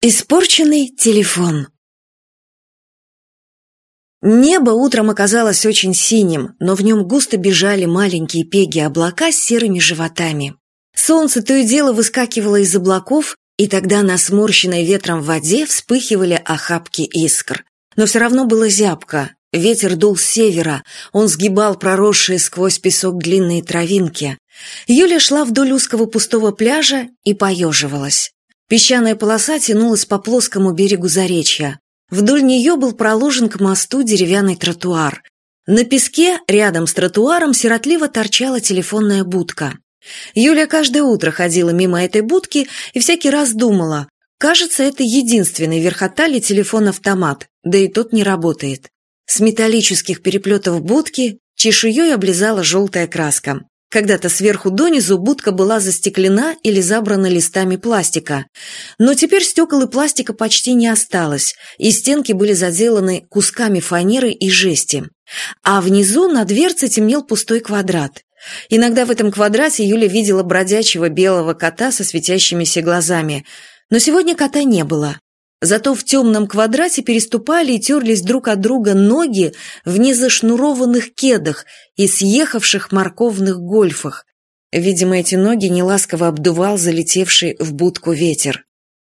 Испорченный телефон. Небо утром оказалось очень синим, но в нем густо бежали маленькие пеги-облака с серыми животами. Солнце то и дело выскакивало из облаков, и тогда на сморщенной ветром воде вспыхивали охапки искр. Но все равно было зябко. Ветер дул с севера, он сгибал проросшие сквозь песок длинные травинки. Юля шла вдоль узкого пустого пляжа и поеживалась. Песчаная полоса тянулась по плоскому берегу заречья. Вдоль нее был проложен к мосту деревянный тротуар. На песке, рядом с тротуаром, сиротливо торчала телефонная будка. Юля каждое утро ходила мимо этой будки и всякий раз думала, кажется, это единственный в Верхоталье телефон-автомат, да и тот не работает. С металлических переплетов будки чешуей облизала желтая краска. Когда-то сверху донизу будка была застеклена или забрана листами пластика. Но теперь стекол и пластика почти не осталось, и стенки были заделаны кусками фанеры и жести. А внизу на дверце темнел пустой квадрат. Иногда в этом квадрате Юля видела бродячего белого кота со светящимися глазами. Но сегодня кота не было. Зато в темном квадрате переступали и терлись друг от друга ноги в незашнурованных кедах и съехавших морковных гольфах. Видимо, эти ноги неласково обдувал залетевший в будку ветер.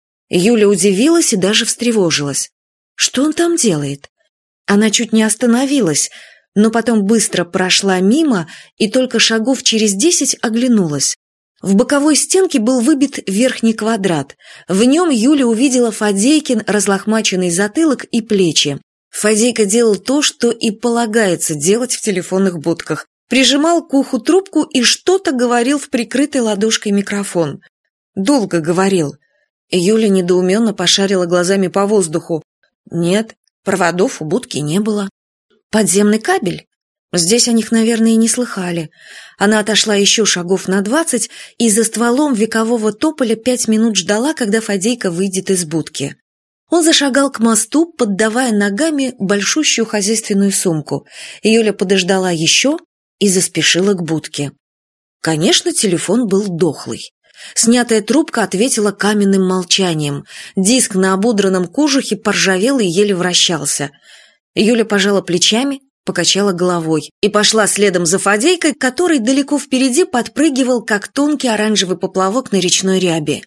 Юля удивилась и даже встревожилась. Что он там делает? Она чуть не остановилась, но потом быстро прошла мимо и только шагов через 10 оглянулась. В боковой стенке был выбит верхний квадрат. В нем Юля увидела Фадейкин разлохмаченный затылок и плечи. Фадейка делал то, что и полагается делать в телефонных будках. Прижимал к уху трубку и что-то говорил в прикрытый ладошкой микрофон. Долго говорил. Юля недоуменно пошарила глазами по воздуху. Нет, проводов у будки не было. Подземный кабель? Здесь о них, наверное, и не слыхали. Она отошла еще шагов на 20 и за стволом векового тополя 5 минут ждала, когда Фадейка выйдет из будки. Он зашагал к мосту, поддавая ногами большущую хозяйственную сумку. Юля подождала еще и заспешила к будке. Конечно, телефон был дохлый. Снятая трубка ответила каменным молчанием. Диск на ободранном кожухе поржавел и еле вращался. Юля пожала плечами, покачала головой и пошла следом за Фадейкой, который далеко впереди подпрыгивал, как тонкий оранжевый поплавок на речной ряби.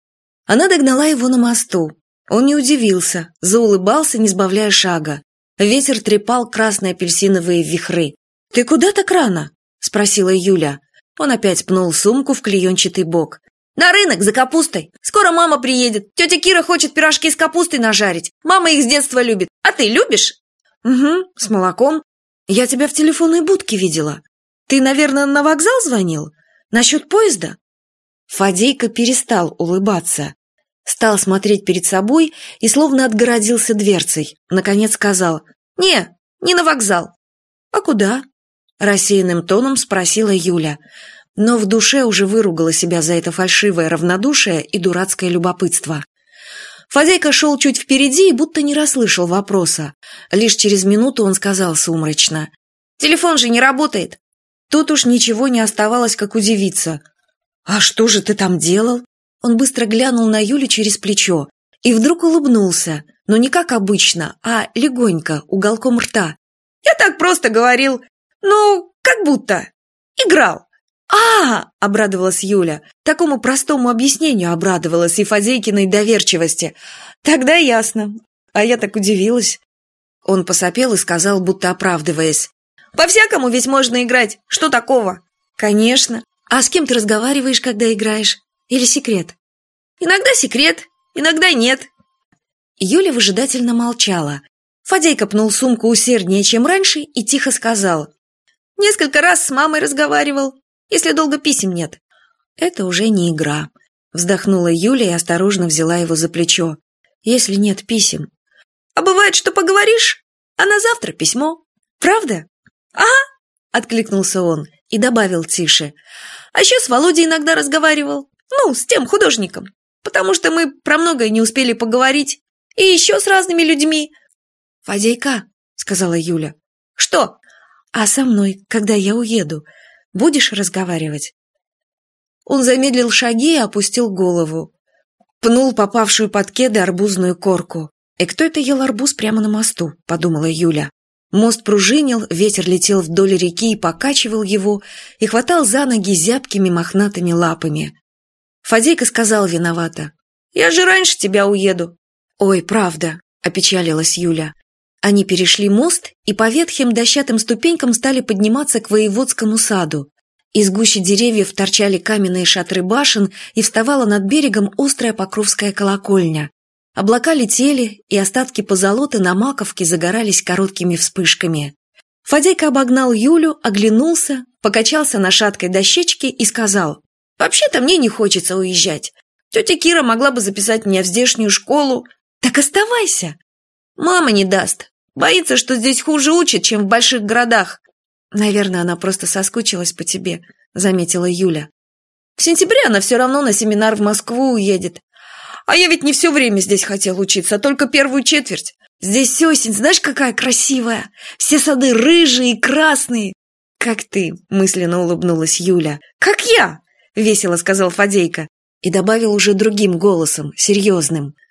Она догнала его на мосту. Он не удивился, заулыбался, не сбавляя шага. Ветер трепал красные апельсиновые вихры. «Ты куда так рано?» – спросила Юля. Он опять пнул сумку в клеенчатый бок. «На рынок за капустой. Скоро мама приедет. Тетя Кира хочет пирожки с капустой нажарить. Мама их с детства любит. А ты любишь?» «Угу, с молоком. Я тебя в телефонной будке видела. Ты, наверное, на вокзал звонил? Насчет поезда?» Фадейка перестал улыбаться. Стал смотреть перед собой и словно отгородился дверцей. Наконец сказал: «Не на вокзал». «А куда?» Рассеянным тоном спросила Юля. Но в душе уже выругала себя за это фальшивое равнодушие и дурацкое любопытство. Фадейка шел чуть впереди и будто не расслышал вопроса. Лишь через минуту он сказал сумрачно: «Телефон же не работает». Тут уж ничего не оставалось, как удивиться. «А что же ты там делал?» Он быстро глянул на Юлю через плечо и вдруг улыбнулся, но не как обычно, а легонько, уголком рта. «Я так просто говорил. Ну, как будто. Играл». Обрадовалась Юля. Такому простому объяснению обрадовалась и Фадейкиной доверчивости. «Тогда ясно. А я так удивилась». Он посопел и сказал, будто оправдываясь: «По-всякому ведь можно играть. Что такого?» «Конечно. А с кем ты разговариваешь, когда играешь? Или секрет?» «Иногда секрет, иногда нет». Юля выжидательно молчала. Фадейка пнул сумку усерднее, чем раньше, и тихо сказал: «Несколько раз с мамой разговаривал. Если долго писем нет». «Это уже не игра», — вздохнула Юля и осторожно взяла его за плечо. «Если нет писем». «А бывает, что поговоришь, а на завтра письмо. Правда?» «Ага», — откликнулся он и добавил тише. «А еще с Володей иногда разговаривал. Ну, с тем художником. Потому что мы про многое не успели поговорить. И еще с разными людьми». «Фадейка», — сказала Юля. «Что?» «А со мной, когда я уеду, будешь разговаривать?» Он замедлил шаги и опустил голову. Пнул попавшую под кеды арбузную корку. «И кто это ел арбуз прямо на мосту?» – подумала Юля. Мост пружинил, ветер летел вдоль реки и покачивал его, и хватал за ноги зябкими мохнатыми лапами. Фадейка сказал виновато: «Я же раньше тебя уеду». «Ой, правда», – опечалилась Юля. Они перешли мост и по ветхим дощатым ступенькам стали подниматься к воеводскому саду. Из гущи деревьев торчали каменные шатры башен, и вставала над берегом острая покровская колокольня. Облака летели, и остатки позолоты на маковке загорались короткими вспышками. Фадейка обогнал Юлю, оглянулся, покачался на шаткой дощечке и сказал: «Вообще-то мне не хочется уезжать. Тетя Кира могла бы записать меня в здешнюю школу». «Так оставайся». «Мама не даст. Боится, что здесь хуже учат, чем в больших городах». «Наверное, она просто соскучилась по тебе», — заметила Юля. «В сентябре она все равно на семинар в Москву уедет. А я ведь не все время здесь хотел учиться, а только первую четверть. Здесь осень, знаешь, какая красивая. Все сады рыжие и красные». «Как ты», — мысленно улыбнулась Юля. «Как я», — весело сказал Фадейка. И добавил уже другим голосом, серьезным: